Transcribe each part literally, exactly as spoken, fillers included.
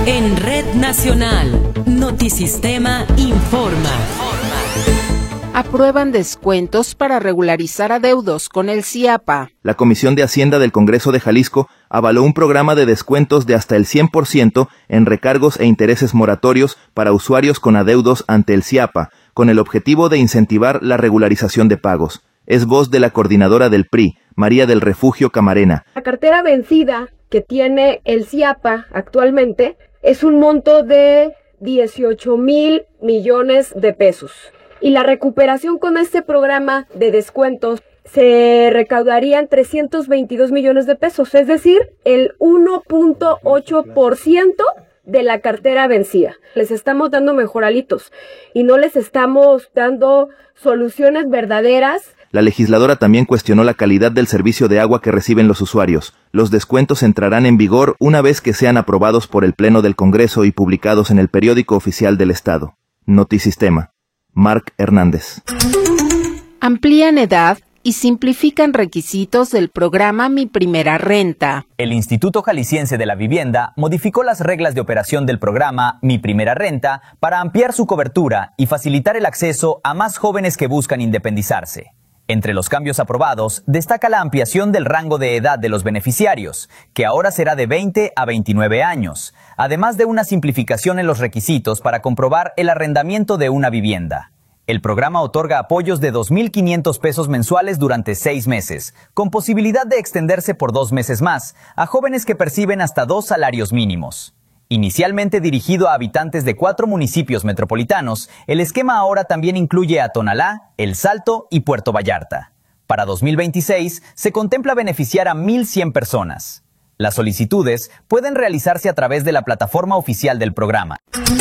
En Red Nacional, Notisistema informa. Aprueban descuentos para regularizar adeudos con el CIAPA. La Comisión de Hacienda del Congreso de Jalisco avaló un programa de descuentos de hasta el cien por ciento en recargos e intereses moratorios para usuarios con adeudos ante el CIAPA, con el objetivo de incentivar la regularización de pagos. Es voz de la coordinadora del P R I, María del Refugio Camarena. La cartera vencida que tiene el CIAPA actualmente es un monto de dieciocho mil millones de pesos. Y la recuperación con este programa de descuentos se recaudarían trescientos veintidós millones de pesos, es decir, el uno punto ocho por ciento de la cartera vencida. Les estamos dando mejoralitos y no les estamos dando soluciones verdaderas. La legisladora también cuestionó la calidad del servicio de agua que reciben los usuarios. Los descuentos entrarán en vigor una vez que sean aprobados por el Pleno del Congreso y publicados en el Periódico Oficial del Estado. Notisistema. Marc Hernández. Amplían edad y simplifican requisitos del programa Mi Primera Renta. El Instituto Jalisciense de la Vivienda modificó las reglas de operación del programa Mi Primera Renta para ampliar su cobertura y facilitar el acceso a más jóvenes que buscan independizarse. Entre los cambios aprobados, destaca la ampliación del rango de edad de los beneficiarios, que ahora será de veinte a veintinueve años, además de una simplificación en los requisitos para comprobar el arrendamiento de una vivienda. El programa otorga apoyos de dos mil quinientos pesos mensuales durante seis meses, con posibilidad de extenderse por dos meses más a jóvenes que perciben hasta dos salarios mínimos. Inicialmente dirigido a habitantes de cuatro municipios metropolitanos, el esquema ahora también incluye a Tonalá, El Salto y Puerto Vallarta. Para dos mil veintiséis se contempla beneficiar a mil cien personas. Las solicitudes pueden realizarse a través de la plataforma oficial del programa.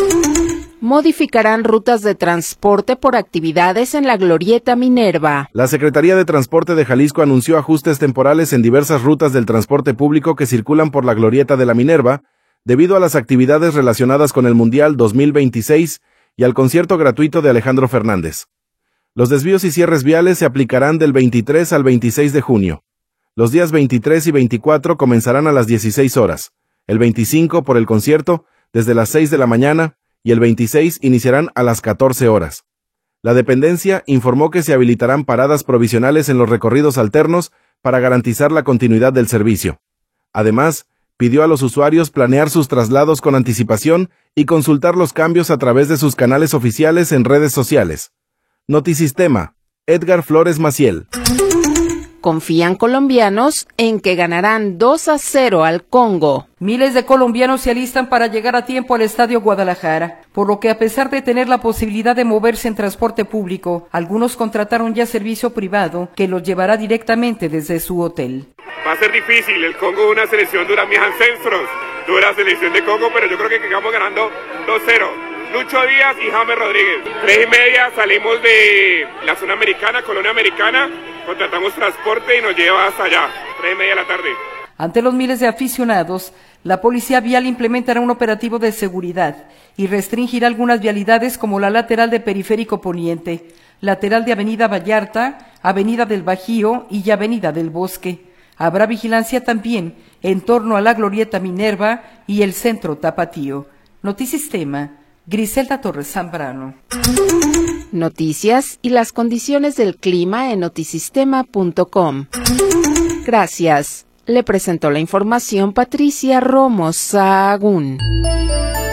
Modificarán rutas de transporte por actividades en la Glorieta Minerva. La Secretaría de Transporte de Jalisco anunció ajustes temporales en diversas rutas del transporte público que circulan por la Glorieta de la Minerva, debido a las actividades relacionadas con el Mundial dos mil veintiséis y al concierto gratuito de Alejandro Fernández. Los desvíos y cierres viales se aplicarán del veintitrés al veintiséis de junio. Los días veintitrés y veinticuatro comenzarán a las dieciséis horas, el veinticinco por el concierto desde las seis de la mañana y el veintiséis iniciarán a las catorce horas. La dependencia informó que se habilitarán paradas provisionales en los recorridos alternos para garantizar la continuidad del servicio. Además, pidió a los usuarios planear sus traslados con anticipación y consultar los cambios a través de sus canales oficiales en redes sociales. Notisistema, Edgar Flores Maciel. Confían colombianos en que ganarán dos a cero al Congo. Miles de colombianos se alistan para llegar a tiempo al Estadio Guadalajara, por lo que a pesar de tener la posibilidad de moverse en transporte público, algunos contrataron ya servicio privado que los llevará directamente desde su hotel. Va a ser difícil, el Congo es una selección dura, mis ancestros, dura selección de Congo, pero yo creo que quedamos ganando dos cero. Lucho Díaz y James Rodríguez. Tres y media salimos de la zona americana, colonia americana, contratamos transporte y nos lleva hasta allá, tres y media de la tarde. Ante los miles de aficionados, la Policía Vial implementará un operativo de seguridad y restringirá algunas vialidades como la lateral de Periférico Poniente, lateral de Avenida Vallarta, Avenida del Bajío y Avenida del Bosque. Habrá vigilancia también en torno a la Glorieta Minerva y el Centro Tapatío. Notisistema, Griselda Torres Zambrano. Noticias y las condiciones del clima en notisistema punto com. Gracias. Le presentó la información Patricia Romo Sahagún.